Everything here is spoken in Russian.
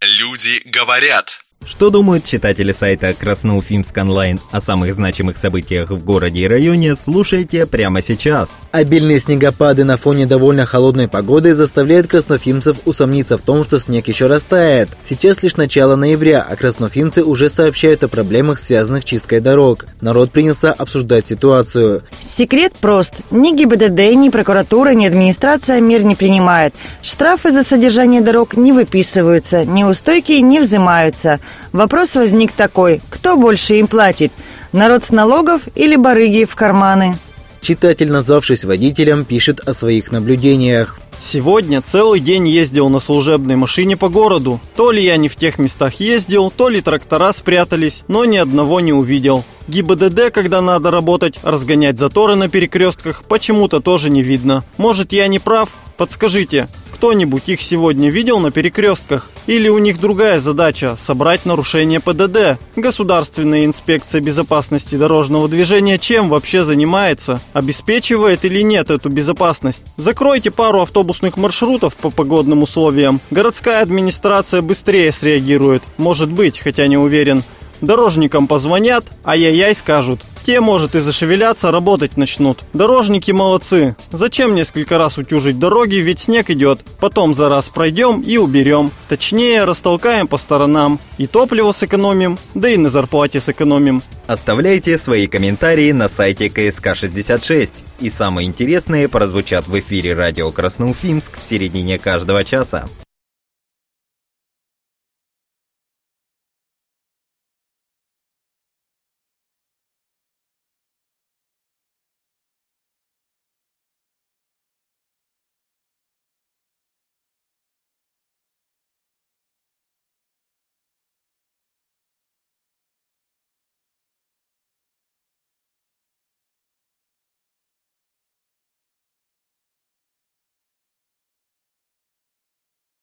Люди говорят. Что думают читатели сайта Красноуфимск онлайн о самых значимых событиях в городе и районе, слушайте прямо сейчас. Обильные снегопады на фоне довольно холодной погоды заставляют красноуфимцев усомниться в том, что снег еще растает. Сейчас лишь начало ноября, а красноуфимцы уже сообщают о проблемах, связанных с чисткой дорог. Народ принялся обсуждать ситуацию. Секрет прост. Ни ГИБДД, ни прокуратура, ни администрация мер не принимает. Штрафы за содержание дорог не выписываются, неустойки не взимаются. Вопрос возник такой: кто больше им платит? Народ с налогов или барыги в карманы? Читатель, назвавшись водителем, пишет о своих наблюдениях. Сегодня целый день ездил на служебной машине по городу. То ли я не в тех местах ездил, то ли трактора спрятались, но ни одного не увидел. ГИБДД, когда надо работать, разгонять заторы на перекрестках, почему-то тоже не видно. Может, я не прав? Подскажите, кто-нибудь их сегодня видел на перекрестках? Или у них другая задача – собрать нарушение ПДД? Государственная инспекция безопасности дорожного движения чем вообще занимается? Обеспечивает или нет эту безопасность? Закройте пару автобусных маршрутов по погодным условиям. Городская администрация быстрее среагирует. Может быть, хотя не уверен. Дорожникам позвонят, ай-яй-яй скажут. Те, может, и зашевелятся, работать начнут. Дорожники молодцы. Зачем несколько раз утюжить дороги, ведь снег идет. Потом за раз пройдем и уберем. Точнее, растолкаем по сторонам. И топливо сэкономим, да и на зарплате сэкономим. Оставляйте свои комментарии на сайте КСК-66. И самые интересные прозвучат в эфире радио Красноуфимск в середине каждого часа.